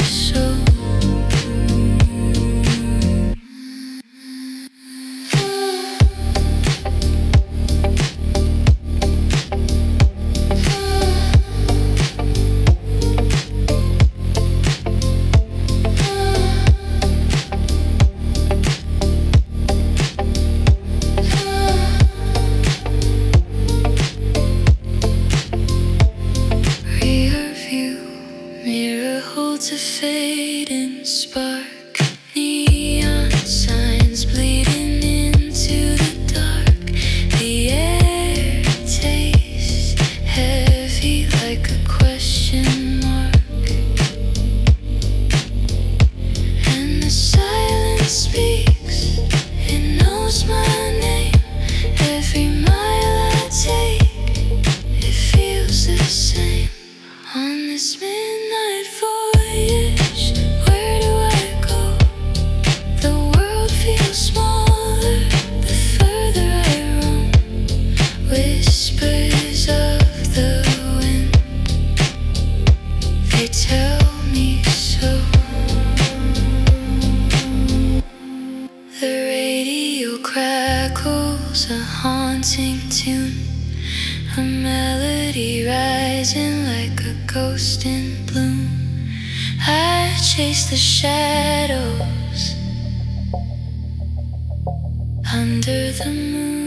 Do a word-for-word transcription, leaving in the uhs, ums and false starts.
so. Mirror holds a fading spark. Neon signs bleeding into the dark. The air tastes heavy like a question mark. And the silence speaks, it knows my name. Every mile I take, it feels the same. On this midnight voyage, where do I go? The world feels smaller the further I roam. Whispers of the wind, they tell me so. The radio crackles a haunting tune, a melody rising like a ghost in bloom. I chase the shadows under the moon.